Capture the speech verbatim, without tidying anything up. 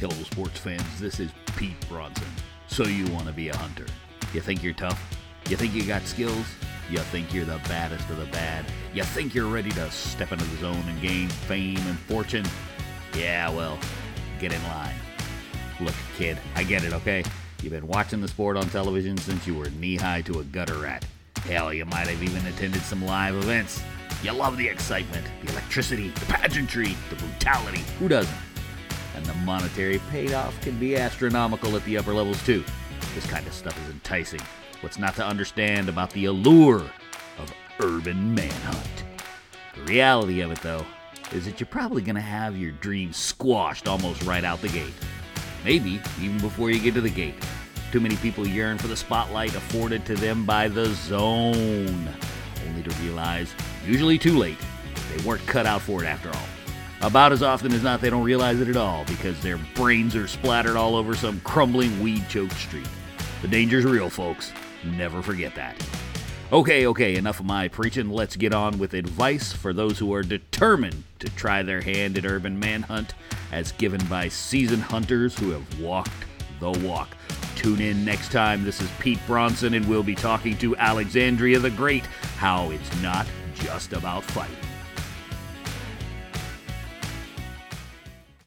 Hello, sports fans. This is Pete Bronson. So you want to be a hunter? You think you're tough? You think you got skills? You think you're the baddest of the bad? You think you're ready to step into the zone and gain fame and fortune? Yeah, well, get in line. Look, kid, I get it, okay? You've been watching the sport on television since you were knee-high to a gutter rat. Hell, you might have even attended some live events. You love the excitement, the electricity, the pageantry, the brutality. Who doesn't? And the monetary payoff can be astronomical at the upper levels, too. This kind of stuff is enticing. What's not to understand about the allure of urban manhunt? The reality of it, though, is that you're probably going to have your dreams squashed almost right out the gate. Maybe even before you get to the gate. Too many people yearn for the spotlight afforded to them by the zone, only to realize, usually too late, they weren't cut out for it after all. About as often as not, they don't realize it at all because their brains are splattered all over some crumbling weed-choked street. The danger's real, folks. Never forget that. Okay, okay, enough of my preaching. Let's get on with advice for those who are determined to try their hand at urban manhunt, as given by seasoned hunters who have walked the walk. Tune in next time. This is Pete Bronson, and we'll be talking to Alexandria the Great, how it's not just about fighting.